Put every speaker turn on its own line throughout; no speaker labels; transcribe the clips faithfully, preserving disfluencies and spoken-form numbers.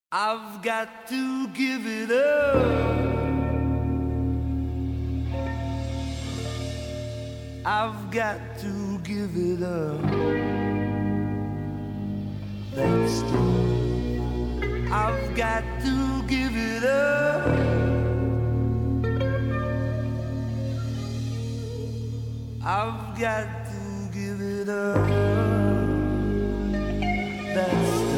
I've got to give it up. I've got to give it up. That's true. I've got to give it up. I've got to give it up. That's true.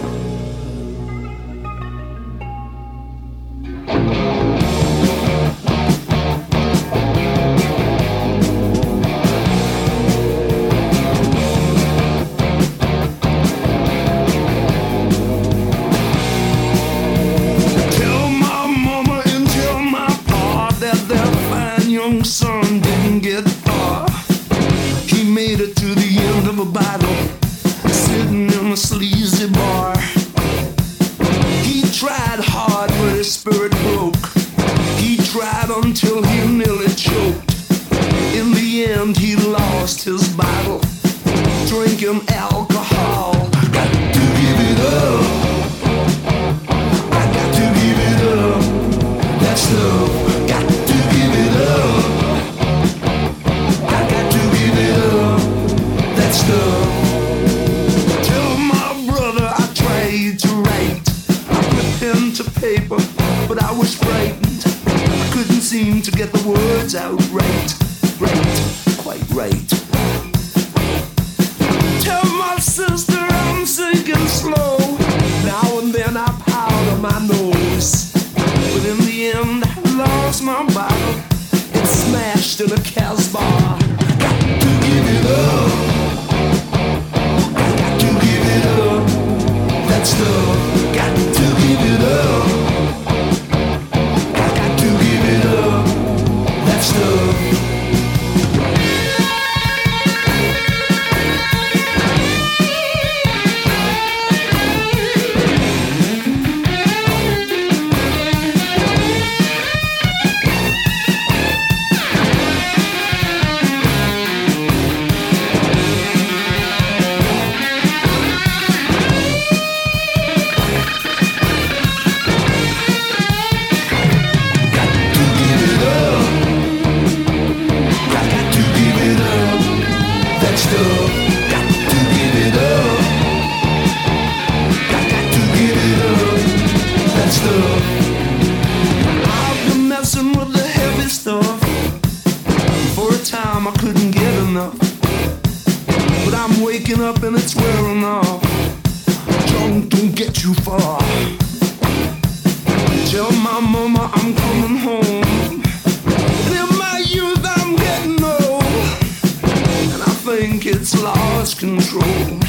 Son didn't get far. He made it to the end of a battle, sitting in a sleazy bar. He tried hard, but his spirit broke. He tried until he nearly choked. In the end, he lost his battle, drinking alcohol. I got to give it up. I got to give it up. That's love. Got to give it up. Tell my brother I tried to write. I put pen to paper, but I was frightened. I couldn't seem to get the words out right, right, quite right. Tell my sister I'm sinking slow. Now and then I powder my nose, but in the end I lost my bottle. It smashed in a Casbah. Got to give it up. That's love. Got to give it up. I got to give it up. That's love. I've been messing with the heavy stuff. For a time I couldn't get enough, but I'm waking up and it's wearing off. Junk don't get you far. Tell my mama I'm coming home. And in my youth I'm getting old, and I think it's lost control.